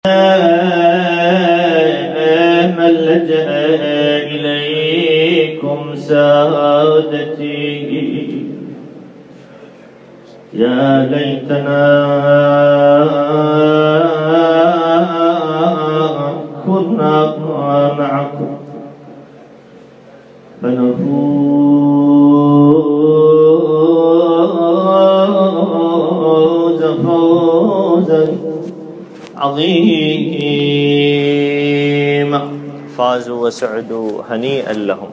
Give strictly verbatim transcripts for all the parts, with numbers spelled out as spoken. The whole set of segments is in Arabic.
من لجأ إليكم سادتي يا ليتنا كنا معكم فنفوز فوزا عظيما. فازوا وسعدوا هنيئا لهم.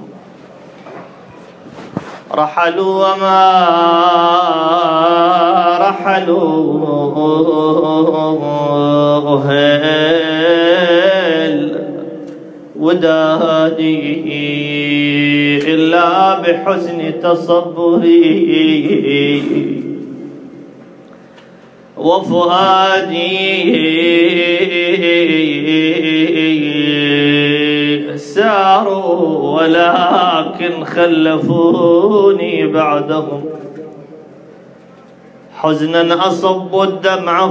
رحلوا وما رحلوا أهل ودادي إلا بحسن تصبري وفؤادي ساروا ولكن خلفوني بعدهم حزنا أصب الدمع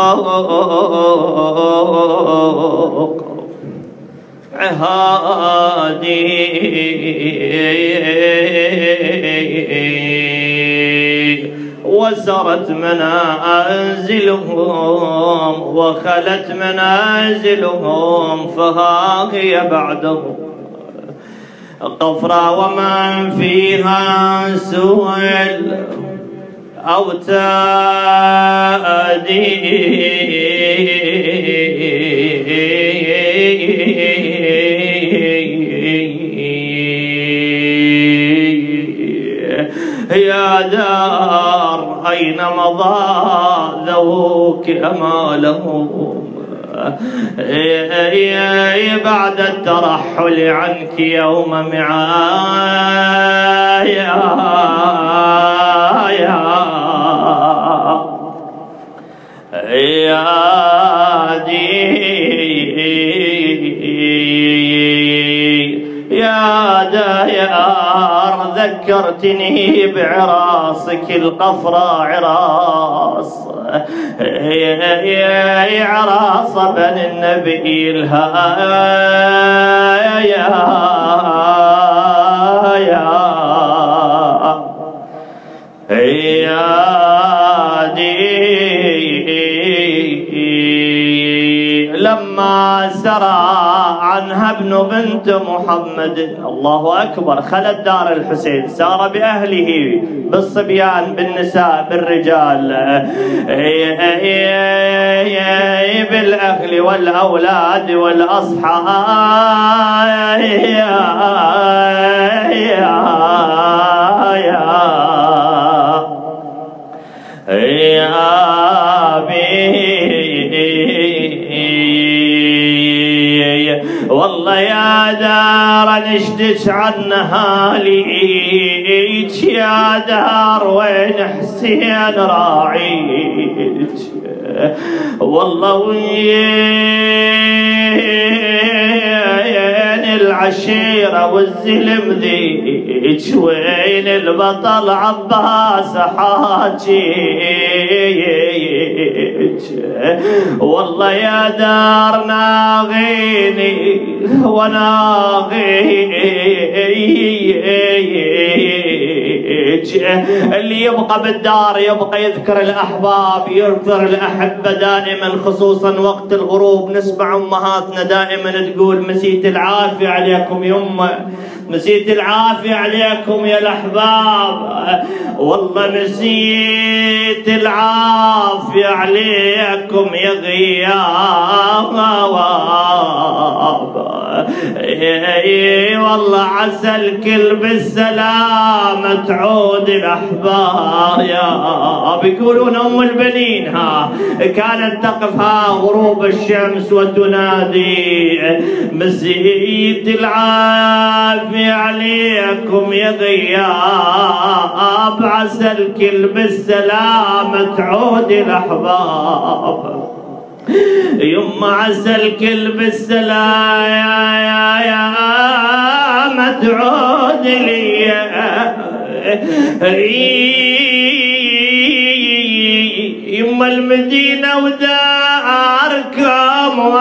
فوق عهادي وسرت منازلهم وخلت منازلهم فها هي بعدهم قفرا ومن فيها سوى الأوتاد يا دار أين مضى ذوك أمالهم بعد الترحل عنك يوم معايا يا دي يا ديار ذكرتني بعراسك القفرة عراس يا عراس بن النبي الهايا يا يا لما سرى عنها ابن بنت محمد الله أكبر خلت دار الحسين سار بأهله بالصبيان بالنساء بالرجال بالأهل والأولاد والأصحاب والله يا دار نشدش عنها ليك يا دار وين حسين راعيك والله وين العشيرة والزلم ذيك وين البطل عباس حاجيك والله يا دار ناغيني وناغيك اللي يبقى بالدار يبقى يذكر الأحباب يذكر الأحبة دائما خصوصا وقت الغروب. نسمع أمهاتنا دائما تقول مسيت العافية عليكم يمه مسيت العافية عليكم يا الأحباب والله مسيت العافية عليكم يا غياب والله عسى الكل بالسلامة تعود الأحباب يا بيقولون أم البنين ها كانت تقف ها غروب الشمس وتنادي مسيت العافية عليكم يا غياب عسى الكل بالسلامة تعود الأحباب يما عسى الكل بالسلامة يا يا ما تعود لي يما المدينة وداركم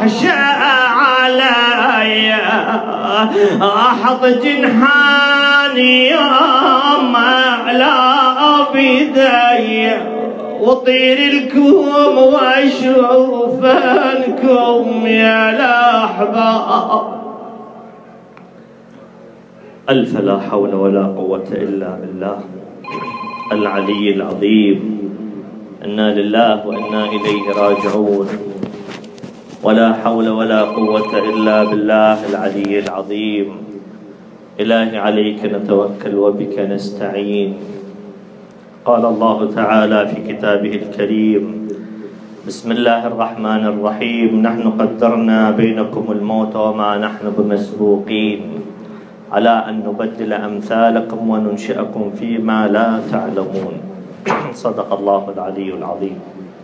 واخشى علي احط جنحاني يوم لا بيدي وطير الكوم واشوف انكم يا الاحباب. الف لا حول ولا قوة الا بالله العلي العظيم. انا لله وانا اليه راجعون. ولا حول ولا قوة الا بالله العلي العظيم. الهي عليك نتوكل وبك نستعين. قال الله تعالى في كتابه الكريم: بسم الله الرحمن الرحيم. نحن قدرنا بينكم الموت وما نحن بمسبوقين على أن نبدل أمثالكم وننشئكم فيما لا تعلمون. صدق الله العلي العظيم.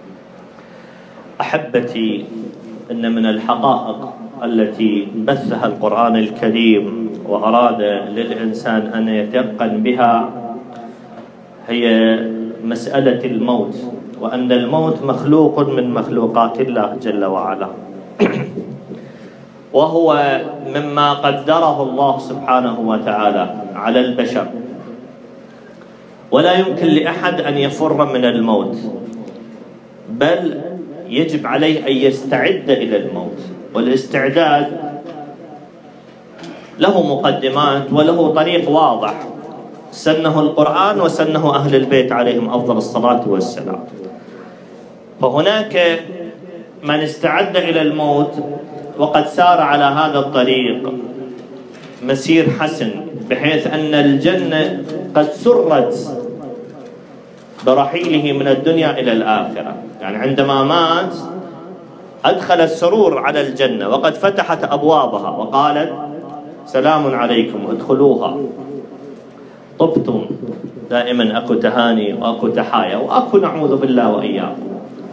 أحبتي، إن من الحقائق التي بثها القرآن الكريم وأراد للإنسان أن يتيقن بها هي مسألة الموت، وأن الموت مخلوق من مخلوقات الله جل وعلا، وهو مما قدره الله سبحانه وتعالى على البشر، ولا يمكن لأحد أن يفر من الموت، بل يجب عليه أن يستعد إلى الموت. والاستعداد له مقدمات وله طريق واضح سنه القرآن وسنه أهل البيت عليهم أفضل الصلاة والسلام. فهناك من استعد إلى الموت وقد سار على هذا الطريق مسير حسن، بحيث أن الجنة قد سرت برحيله من الدنيا إلى الآخرة. يعني عندما مات أدخل السرور على الجنة وقد فتحت أبوابها وقالت: سلام عليكم ادخلوها، طبتم. دائما أكو تهاني وأكو تحايا وأكو نعوذ بالله وإياكم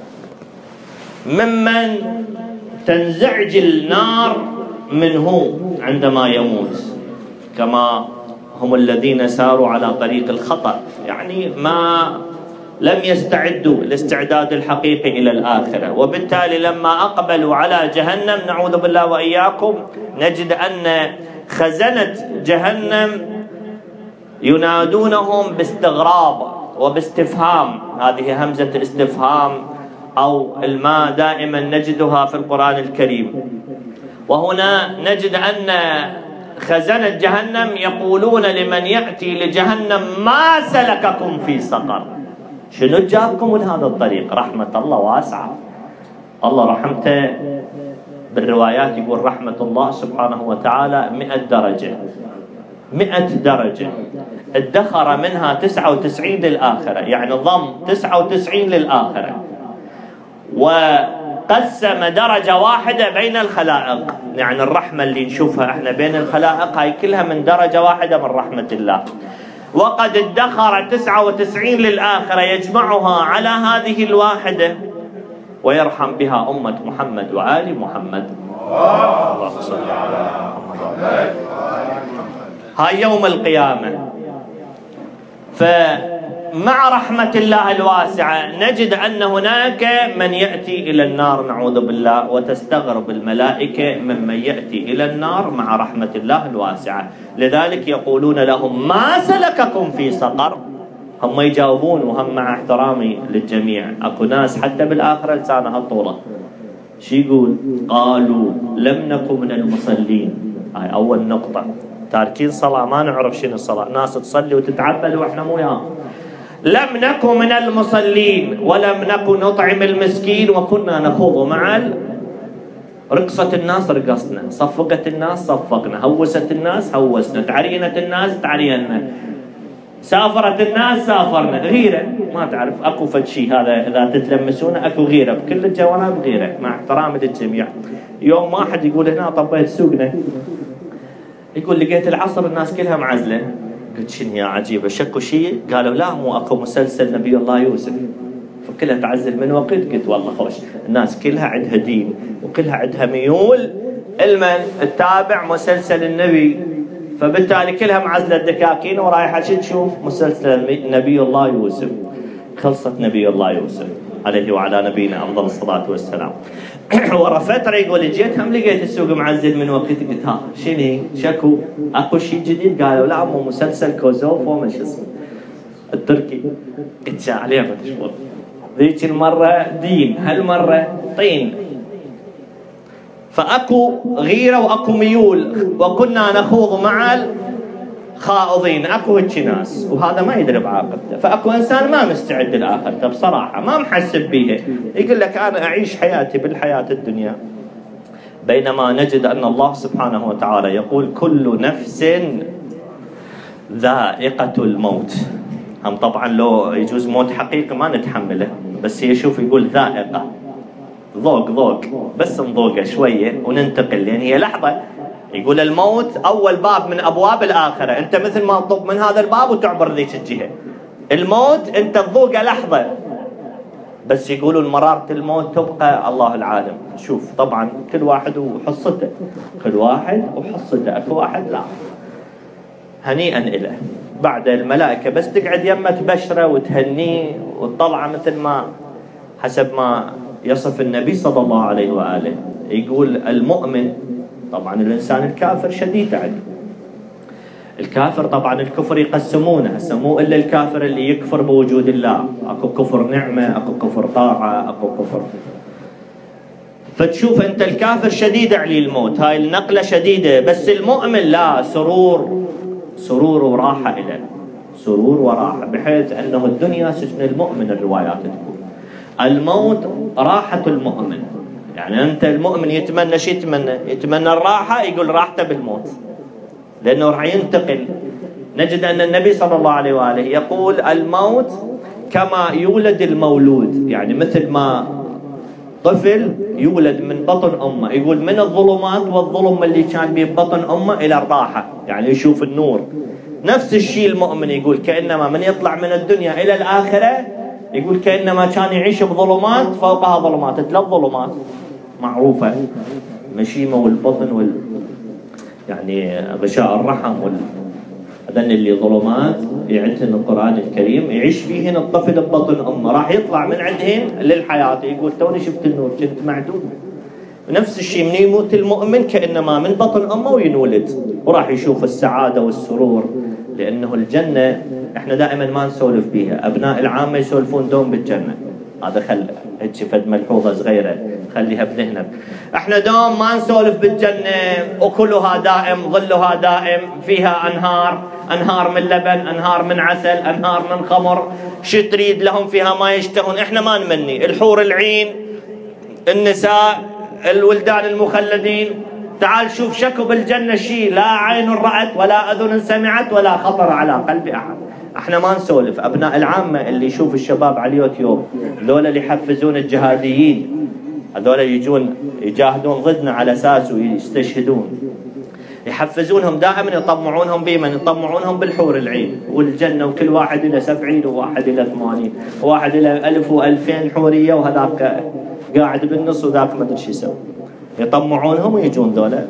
ممن تنزعج النار منه عندما يموت، كما هم الذين ساروا على طريق الخطأ، يعني ما لم يستعدوا الاستعداد الحقيقي إلى الآخرة. وبالتالي لما أقبلوا على جهنم نعوذ بالله وإياكم نجد أن خزنة جهنم ينادونهم باستغراب وباستفهام. هذه همزة استفهام أو الماء دائما نجدها في القرآن الكريم. وهنا نجد أن خزنة جهنم يقولون لمن يأتي لجهنم: ما سلككم في سقر؟ شنو جابكم لهذا الطريق؟ رحمة الله واسعة، الله رحمته بالروايات يقول رحمة الله سبحانه وتعالى مئة درجة، مئة درجة ادخر منها تسعة وتسعين للآخرة، يعني ضم تسعة وتسعين للآخرة، وقسم درجة واحدة بين الخلائق. يعني الرحمة اللي نشوفها احنا بين الخلائق هاي كلها من درجة واحدة من رحمة الله، وقد ادخر تسعة وتسعين للآخرة يجمعها على هذه الواحدة ويرحم بها أمة محمد وآل محمد. الله صل على محمد. هاي يوم القيامة. فمع رحمة الله الواسعة نجد أن هناك من يأتي إلى النار نعوذ بالله، وتستغرب الملائكة ممن يأتي إلى النار مع رحمة الله الواسعة. لذلك يقولون لهم: ما سلككم في سقر؟ هم يجاوبون وهم مع احترامي للجميع اكو ناس حتى بالآخرة لسانها طولة. شو يقول؟ قالوا لم نكن من المصلين. هاي أول نقطة، تاركين صلاة، ما نعرف شنو الصلاة، ناس تصلي وتتعبد وإحنا مو وياهم. لم نكن من المصلين ولم نكن نطعم المسكين وكنا نخوض مع رقصة الناس رقصنا، صفقت الناس صفقنا، هوست الناس هوسنا، تعرينت الناس تعرينا، سافرت الناس سافرنا. غيرة ما تعرف اكو فد شيء، هذا اذا تتلمسونه اكو غيرة بكل الجوانب، غيرة مع احترامي للجميع. يوم واحد يقول هنا طبيت سوقنا، يقول لقيت العصر الناس كلها معزلة. قلت شنو يا عجيبة، شكوا شيء؟ قالوا لا مو اكو مسلسل نبي الله يوسف فكلها تعزل من وقت. قلت والله خوش، الناس كلها عندها دين وكلها عندها ميول المن تتابع مسلسل النبي، فبالتالي كلها معزلة الدكاكين ورايحة شو تشوف؟ مسلسل نبي الله يوسف. خلصت نبي الله يوسف عليه وعلى نبينا أفضل الصلاة والسلام. ورا فتره يقول جيت هم لقيت السوق معزل من وقت، قلت ها شنو شكو اكو شيء جديد؟ قالوا لا مو مسلسل كوزوفو ما شو اسمه التركي. قلت شا عليه مشغول. ذيك المره دين، هالمره طين. فاكو غيره واكو ميول، وكنا نخوض مع الخائضين. اكو هيك ناس وهذا ما يدري بعاقبته. فاكو انسان ما مستعد لاخرته بصراحه، ما محسب بيها، يقول لك انا اعيش حياتي بالحياه الدنيا. بينما نجد ان الله سبحانه وتعالى يقول كل نفس ذائقه الموت. هم طبعا لو يجوز موت حقيقي ما نتحمله، بس هي شوف يقول ذائقه، ذوق ذوق بس نذوقه شويه وننتقل، لان هي لحظه. يقول الموت اول باب من ابواب الاخره، انت مثل ما تطب من هذا الباب وتعبر ذيك الجهه. الموت انت تذوقه لحظه، بس يقولون مرارة الموت تبقى الله العالم. شوف طبعا كل واحد وحصته، كل واحد وحصته. اكو واحد لا هنيئا له بعد الملائكه بس تقعد يمه تبشره وتهنيه وتطلعه، مثل ما حسب ما يصف النبي صلى الله عليه واله. يقول المؤمن، طبعا الانسان الكافر شديد عليه. الكافر طبعا الكفر يقسمونه، هسه مو الا الكافر اللي يكفر بوجود الله، اكو كفر نعمه، اكو كفر طاعه، اكو كفر. فتشوف انت الكافر شديد عليه الموت، هاي النقله شديده، بس المؤمن لا، سرور سرور وراحه له، سرور وراحه، بحيث انه الدنيا سجن المؤمن. الروايات تقول الموت راحه المؤمن. يعني انت المؤمن يتمنى شو يتمنى؟ يتمنى الراحه، يقول راحته بالموت لانه راح ينتقل. نجد ان النبي صلى الله عليه واله يقول الموت كما يولد المولود، يعني مثل ما طفل يولد من بطن امه، يقول من الظلمات والظلم اللي كان ببطن امه الى الراحه، يعني يشوف النور. نفس الشيء المؤمن يقول كانما من يطلع من الدنيا الى الاخره، يقول كانما كان يعيش بظلمات فوقها ظلمات، ثلاث ظلمات معروفه، المشيمه والبطن وال يعني غشاء الرحم وال هذن اللي ظلمات يعدهن القرآن الكريم، يعيش فيهن الطفل ببطن امه، راح يطلع من عندهن للحياه، يقول توني شفت النور كنت معدود. نفس الشيء من يموت المؤمن كانما من بطن امه وينولد، وراح يشوف السعاده والسرور، لانه الجنه احنا دائما ما نسولف بيها، ابناء العامه يسولفون دوم بالجنه، هذا خل هيك فد ملحوظه صغيره خليها بذهنك. احنا دوم ما نسولف بالجنه، اكلها دائم، ظلها دائم، فيها انهار، انهار من لبن، انهار من عسل، انهار من خمر، شو تريد لهم فيها ما يشتهون. احنا ما نمني الحور العين، النساء، الولدان المخلدين. تعال شوف شكو بالجنه شيء لا عين رأت ولا اذن سمعت ولا خطر على قلب احد. احنا ما نسولف. ابناء العامه اللي يشوف الشباب على اليوتيوب، ذولا اللي يحفزون الجهاديين، هذول يجون يجاهدون ضدنا على اساس ويستشهدون، يحفزونهم دائما، يطمعونهم بمن؟ يطمعونهم بالحور العين والجنه، وكل واحد له سبعين وواحد له ثمانين وواحد له ألف وألفين حوريه، وهذاك قاعد بالنص وذاك ما ادري شو يسوي. يطمعونهم ويجون ذولا.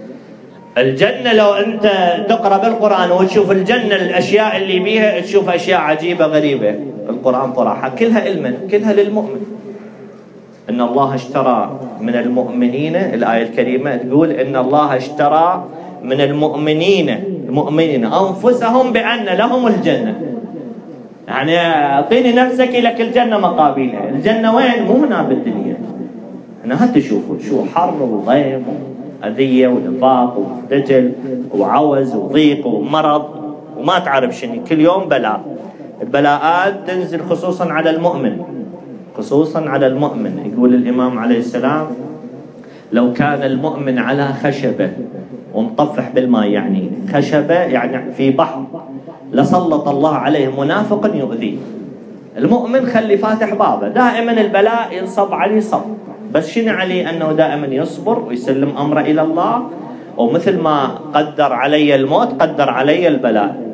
الجنه لو انت تقرا بالقران وتشوف الجنه الاشياء اللي بيها، تشوف اشياء عجيبه غريبه. القران طرحها كلها لمن؟ كلها للمؤمن. ان الله اشترى من المؤمنين، الايه الكريمه تقول ان الله اشترى من المؤمنين المؤمنين انفسهم بان لهم الجنه. يعني اعطيني نفسك لك الجنه مقابلها. الجنه وين؟ مو هنا بالدنيا. هنا هتشوفوا شو حر وضيم اذيه ونفاق ودجل وعوز وضيق ومرض وما تعرف شنو، كل يوم بلاء. البلاءات تنزل خصوصا على المؤمن، خصوصا على المؤمن. يقول الامام عليه السلام لو كان المؤمن على خشبه ومطفح بالماء، يعني خشبه يعني في بحر، لسلط الله عليه منافقا يؤذيه. المؤمن خلي فاتح بابه، دائما البلاء ينصب عليه صب، بس شنو عليه؟ انه دائما يصبر ويسلم امره الى الله، ومثل ما قدر علي الموت قدر علي البلاء.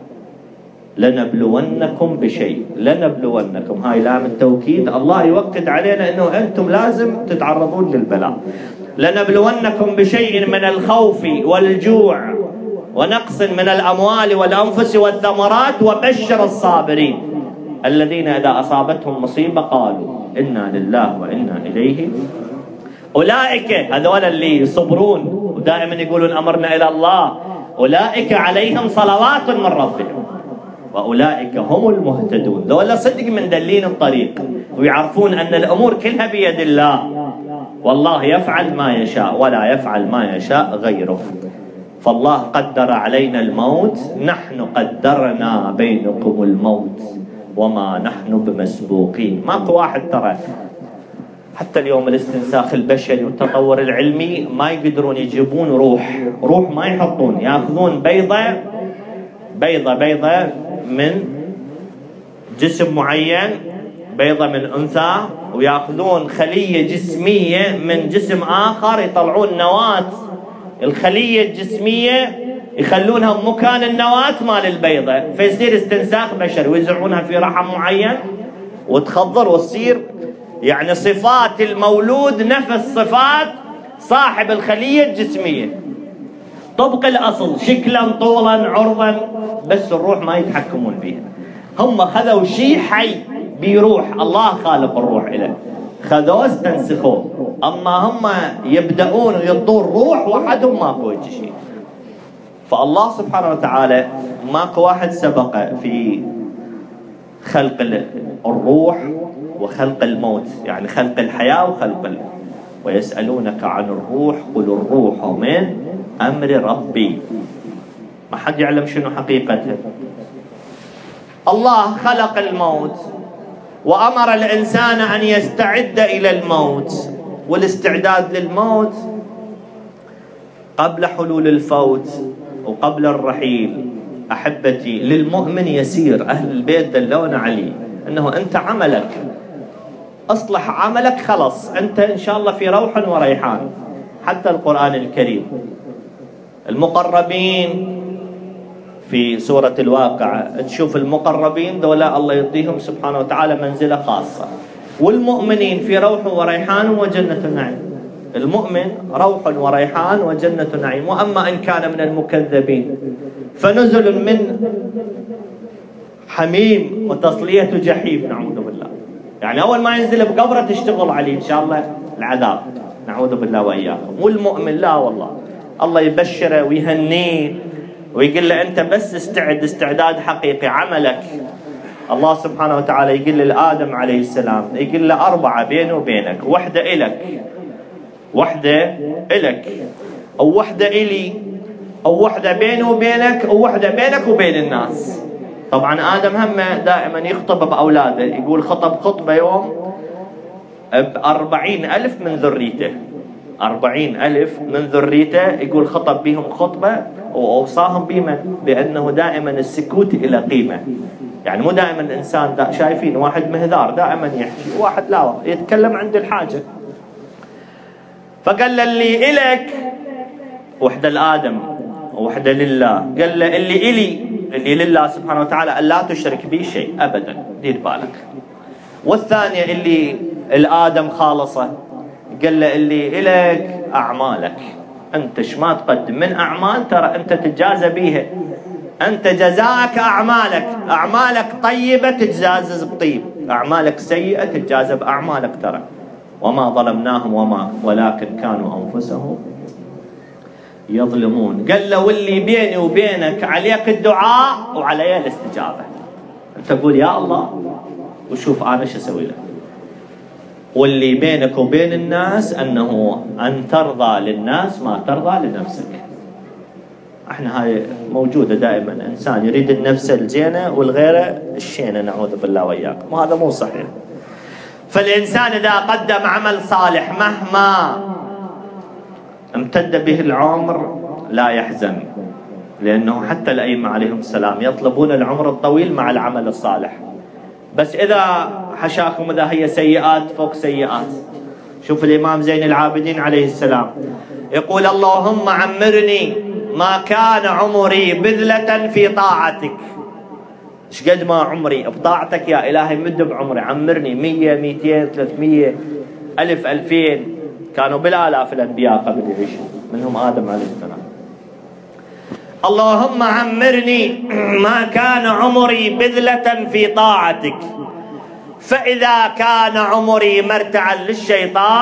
لنبلونكم بشيء، لنبلونكم، هاي لام التوكيد، الله يوكد علينا انه انتم لازم تتعرضون للبلاء. لنبلونكم بشيء من الخوف والجوع ونقص من الاموال والانفس والثمرات وبشر الصابرين الذين اذا اصابتهم مصيبه قالوا انا لله وانا اليه أولئك هذول اللي يصبرون ودائما يقولون أمرنا إلى الله، أولئك عليهم صلوات من ربهم وأولئك هم المهتدون. ذولا صدق من دلين الطريق ويعرفون أن الأمور كلها بيد الله، والله يفعل ما يشاء ولا يفعل ما يشاء غيره. فالله قدر علينا الموت، نحن قدرنا بينكم الموت وما نحن بمسبوقين. ماكو واحد ترى حتى اليوم الاستنساخ البشري والتطور العلمي ما يقدرون يجيبون روح، روح ما يحطون، ياخذون بيضة بيضة بيضة من جسم معين، بيضة من أنثى، وياخذون خلية جسمية من جسم آخر، يطلعون نواة الخلية الجسمية يخلونها مكان النواة مال البيضة، فيصير استنساخ بشري ويزرعونها في رحم معين وتخضر وتصير يعني صفات المولود نفس صفات صاحب الخلية الجسمية طبق الأصل، شكلا طولا عرضا، بس الروح ما يتحكمون بها. هم خذوا شيء حي بيروح، الله خالق الروح إله، خذوه استنسخوه. أما هم يبدأون ويضون روح وحدهم ماكو شيء. فالله سبحانه وتعالى ماكو واحد سبق في خلق الروح وخلق الموت، يعني خلق الحياة وخلق الموت. ويسألونك عن الروح قل الروح من أمر ربي. ما حد يعلم شنو حقيقته. الله خلق الموت وأمر الإنسان أن يستعد إلى الموت، والاستعداد للموت قبل حلول الفوت وقبل الرحيل أحبتي للمؤمن يسير. أهل البيت دلونا عليه أنه أنت عملك أصلح عملك خلص، أنت إن شاء الله في روح وريحان. حتى القرآن الكريم المقربين في سورة الواقعة تشوف المقربين دولا الله يعطيهم سبحانه وتعالى منزلة خاصة، والمؤمنين في روح وريحان وجنة نعيم. المؤمن روح وريحان وجنة نعيم. وأما إن كان من المكذبين فنزل من حميم وتصلية جحيم، نعوذ بالله. يعني أول ما ينزل بقبره تشتغل عليه إن شاء الله العذاب، نعوذ بالله وإياكم. والمؤمن لا والله، الله يبشره ويهنيه ويقول له أنت بس استعد استعداد حقيقي. عملك الله سبحانه وتعالى يقول لآدم عليه السلام، يقول له أربعة بيني وبينك، وحدة إلك وحدة إلك أو وحدة إلي أو وحدة بيني وبينك أو وحدة بينك وبين الناس. طبعا آدم هم دائما يخطب بأولاده، يقول خطب خطبة يوم بأربعين ألف من ذريته، أربعين ألف من ذريته يقول خطب بهم خطبة وأوصاهم بمن؟ بأنه دائما السكوت إلى قيمة. يعني مو دائما الإنسان دا شايفين واحد مهذار دائما يحكي، واحد لا يتكلم عند الحاجة. فقال له اللي إلك وحدة لآدم وحدة لله، قال له اللي إلي اللي لله سبحانه وتعالى ألا تشرك بي شيء أبدا، دير بالك. والثانية اللي الآدم خالصة، قال له اللي إلك أعمالك، أنت شما تقدم من أعمال ترى أنت تتجازى بيها، أنت جزاك أعمالك، أعمالك طيبة تتجازى بطيب، أعمالك سيئة تتجازى بأعمالك ترى. وما ظلمناهم وما ولكن كانوا أنفسهم يظلمون. قال له واللي بيني وبينك عليك الدعاء وعلي الاستجابة. أنت تقول يا الله وشوف أنا شو أسوي لك. واللي بينك وبين الناس أنه أن ترضى للناس ما ترضى لنفسك. احنا هاي موجودة دائما، إنسان يريد النفس الزينة والغيرة الشينة، نعوذ بالله وإياكم، وهذا مو صحيح. فالإنسان إذا قدم عمل صالح مهما امتد به العمر لا يحزن، لأنه حتى الأئمة عليهم السلام يطلبون العمر الطويل مع العمل الصالح. بس إذا حشاكم إذا هي سيئات فوق سيئات. شوف الإمام زين العابدين عليه السلام يقول اللهم عمرني ما كان عمري بذلة في طاعتك. ايش قد ما عمري بطاعتك يا إلهي، مد بعمري، عمرني مية ميتين ثلاثمية ألف ألفين. كانوا بالآلاف الأنبياء قبل يعيشوا، منهم آدم عليه السلام. اللهم عمرني ما كان عمري بذلة في طاعتك، فإذا كان عمري مرتعا للشيطان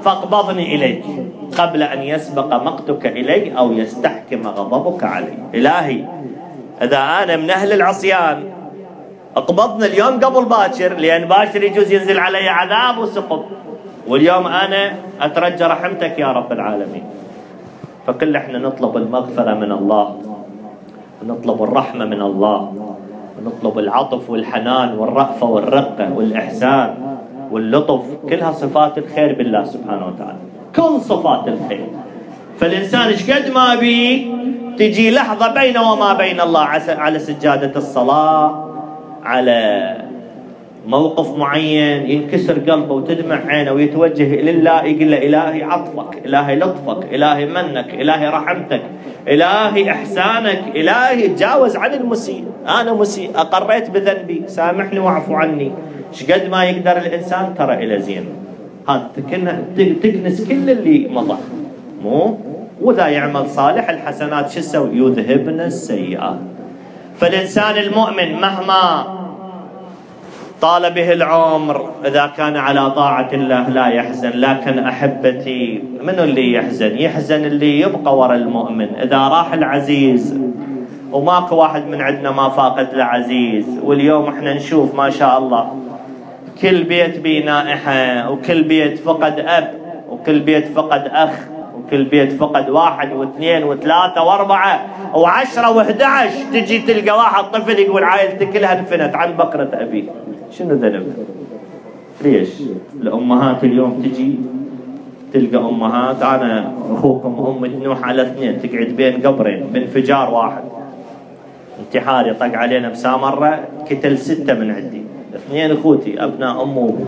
فاقبضني إليك قبل أن يسبق مقتك إلي أو يستحكم غضبك علي. إلهي إذا أنا من أهل العصيان اقبضني اليوم قبل باكر، لأن باكر يجوز ينزل علي عذاب وسقط، واليوم أنا أترجى رحمتك يا رب العالمين. فكل احنا نطلب المغفرة من الله، ونطلب الرحمة من الله، ونطلب العطف والحنان والرأفة والرقة والإحسان واللطف، كلها صفات الخير بالله سبحانه وتعالى، كل صفات الخير. فالإنسان ايش قد ما بي تجي لحظة بينه وما بين الله على سجادة الصلاة، على موقف معين ينكسر قلبه وتدمع عينه ويتوجه إلى الله، يقول له إلهي عطفك، إلهي لطفك، إلهي منك، إلهي رحمتك، إلهي إحسانك، إلهي تجاوز عن المسيء، أنا مسيء أقريت بذنبي سامحني واعفو عني. ايش قد ما يقدر الإنسان ترى إلى زين، هذا تكنس كل اللي مضى، مو وذا يعمل صالح الحسنات شو يسوي؟ يذهبن السيئات. فالإنسان المؤمن مهما طال به العمر إذا كان على طاعة الله لا يحزن. لكن أحبتي منو اللي يحزن؟ يحزن اللي يبقى وراء المؤمن. إذا راح العزيز، وماكو واحد من عندنا ما فاقد العزيز، واليوم احنا نشوف ما شاء الله كل بيت بيه نائحة، وكل بيت فقد أب، وكل بيت فقد أخ، وكل بيت فقد واحد واثنين وثلاثة وأربعة وعشرة وإحدى عشر. تجي تلقى واحد طفل يقول عائلتي كلها انفنت عن بكرة أبيه. شنو ذنب؟ ليش؟ الأمهات اليوم تجي تلقى أمهات، أنا أخوكم أمي تنوح على اثنين، تقعد بين قبرين بانفجار واحد، انتحار يطق علينا بسامرة قتل ستة من عندي، اثنين أخوتي أبناء أم وأبو،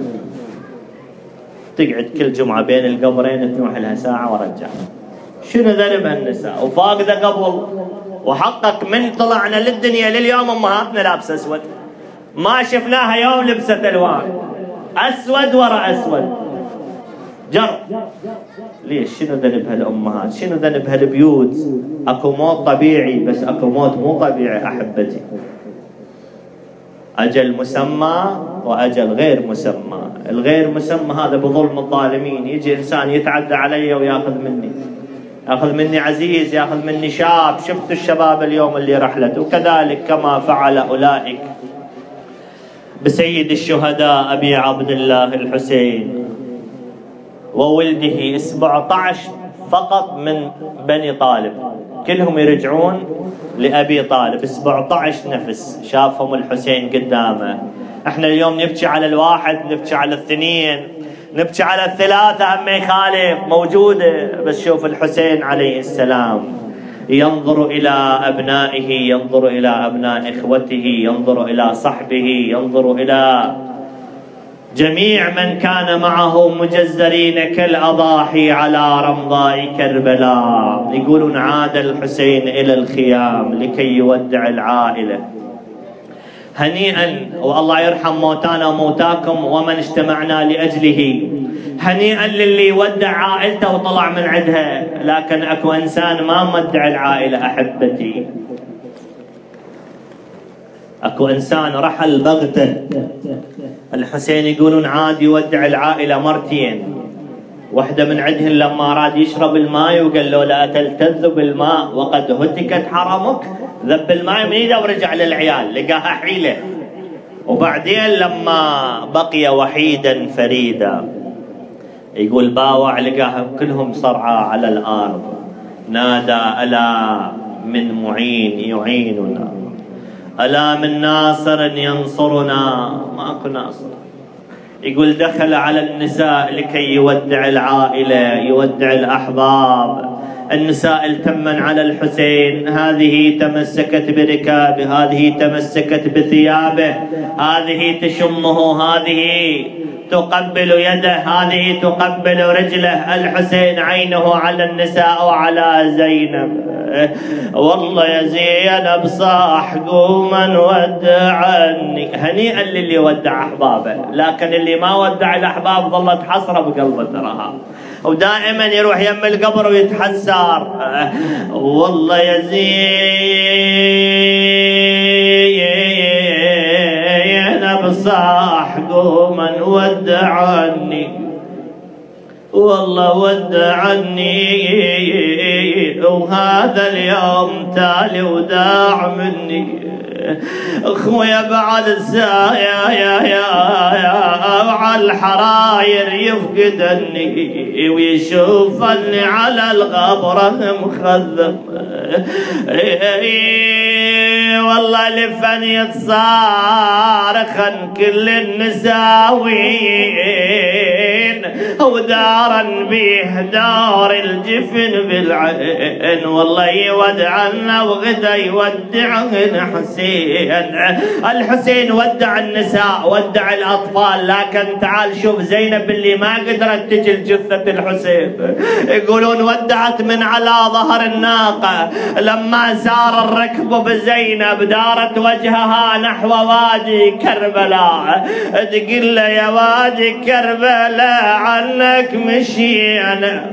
تقعد كل جمعة بين القبرين تنوح لها ساعة ورجع. شنو ذنب هالنساء؟ وفاقدة قبل، وحقق من طلعنا للدنيا لليوم أمهاتنا لابسة أسود، ما شفناها يوم لبست ألوان، أسود ورا أسود جر. ليش؟ شنو ذنب هالأمهات؟ شنو ذنب هالبيوت؟ أكو موت طبيعي، بس أكو موت مو طبيعي أحبتي. أجل مسمى وأجل غير مسمى. الغير مسمى هذا بظلم الظالمين، يجي إنسان يتعدى علي ويأخذ مني، يأخذ مني عزيز، يأخذ مني شاب. شفت الشباب اليوم اللي رحلت. وكذلك كما فعل أولئك بسيد الشهداء أبي عبد الله الحسين وولده سبعة عشر فقط من بني طالب، كلهم يرجعون لأبي طالب. سبعة عشر نفس شافهم الحسين قدامه. احنا اليوم نبكي على الواحد، نبكي على الاثنين، نبكي على الثلاثة، هم يخالف موجودة. بس شوف الحسين عليه السلام ينظر إلى أبنائه، ينظر إلى أبناء إخوته، ينظر إلى صحبه، ينظر إلى جميع من كان معه مجزرين كالأضاحي على رمضاء كربلاء. يقولون عاد الحسين إلى الخيام لكي يودع العائلة. هنيئا، والله يرحم موتانا وموتاكم ومن اجتمعنا لأجله. هنيئا للي ودع عائلته وطلع من عندها. لكن اكو انسان ما مودع العائلة احبتي، اكو انسان رحل بغته. الحسين يقولون عاد يودع العائلة مرتين. واحدة من عندهن لما أراد يشرب الماء وقال له لا تلتذ بالماء وقد هتكت حرمك، ذب الماء من ايده ورجع للعيال، لقاها حيلة. وبعدين لما بقي وحيدا فريدا يقول باوع لقاهم كلهم صرعى على الأرض، نادى ألا من معين يعيننا، ألا من ناصر ينصرنا. ماكو ناصر. يقول دخل على النساء لكي يودع العائلة، يودع الأحباب. النساء التمن على الحسين، هذه تمسكت بركابه، هذه تمسكت بثيابه، هذه تشمه، هذه تقبل يده، هذه تقبل رجله. الحسين عينه على النساء وعلى زينب. والله يا زينب صاح قوما ودعني. هنيئا للي ودع أحبابه، لكن اللي ما ودع الأحباب ظلت حسرة بقلبه تراها، ودائما يروح يم القبر ويتحسر. والله يا زينب صاح قوما ودعني، والله ودعني وهذا اليوم تالي وداع مني. اخويا بعد الساعة يا يا يا وعلى الحراير يفقدني ويشوفني على الغبرة مخذب. والله لفن يتصارخن كل النساوين ودارا بيه دار الجفن بالعين. والله يودعنا وغدا يودعهن حسين. الحسين ودع النساء ودع الأطفال، لكن تعال شوف زينب اللي ما قدرت تجي جثة الحسين، يقولون ودعت من على ظهر الناقة. لما سار الركب بزينب دارت وجهها نحو وادي كربلاء، تقول له يا وادي كربلاء عنك مشينا.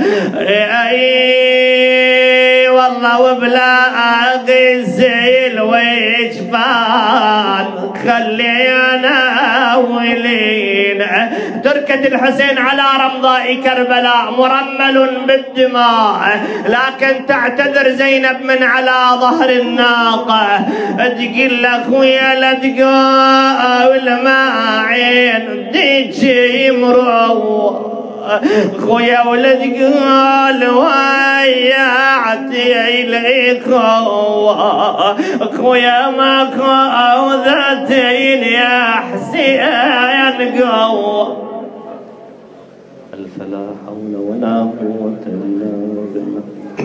اي والله وبلا اغسل وجفان خلينا ولين. تركة الحسين على رمضاء كربلاء مرمل بالدماء، لكن تعتذر زينب من على ظهر الناقة، تقول اخويا لا تقول ما عين تجي مروح. خويا ولد قال ويعتي الإخوة، خويا ما خوذتين يا حسين قوة. ألف لا حول ولا قوة إلا بالله.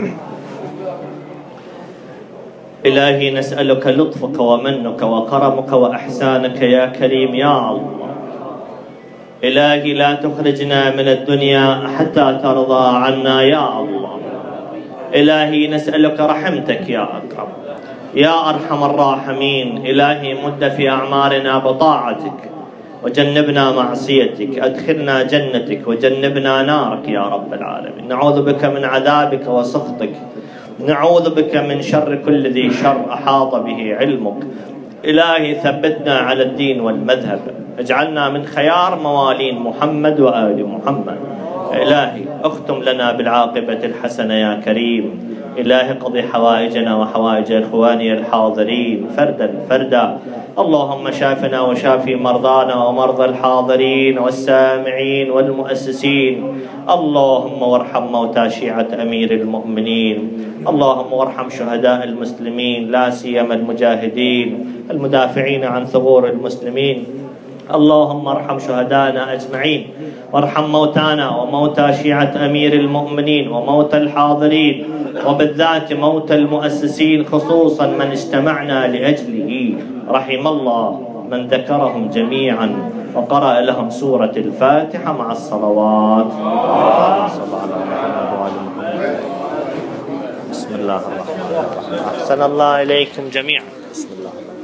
إلهي نسألك لطفك ومنك وكرمك وإحسانك يا كريم يا الله. إلهي لا تخرجنا من الدنيا حتى ترضى عنا يا الله. إلهي نسألك رحمتك يا أكرم يا أرحم الراحمين. إلهي مد في أعمارنا بطاعتك وجنبنا معصيتك، أدخلنا جنتك وجنبنا نارك يا رب العالمين. نعوذ بك من عذابك وسخطك، نعوذ بك من شر كل ذي شر أحاط به علمك. إلهي ثبتنا على الدين والمذهب، اجعلنا من خيار موالين محمد وآل محمد. إلهي اختم لنا بالعاقبة الحسنة يا كريم. إلهي قضي حوائجنا وحوائج إخواني الحاضرين فردا فردا. اللهم شافنا وشافي مرضانا ومرضى الحاضرين والسامعين والمؤسسين. اللهم وارحم موتى شيعة أمير المؤمنين. اللهم وارحم شهداء المسلمين لا سيما المجاهدين المدافعين عن ثغور المسلمين. اللهم ارحم شهدانا أجمعين، وارحم موتانا وموتى شيعة أمير المؤمنين وموتى الحاضرين، وبالذات موتى المؤسسين خصوصا من اجتمعنا لأجله. رحم الله من ذكرهم جميعا وقرأ لهم سورة الفاتحة مع الصلوات. بسم الله الرحمن الرحيم. أحسن الله إليكم جميعا. بسم الله.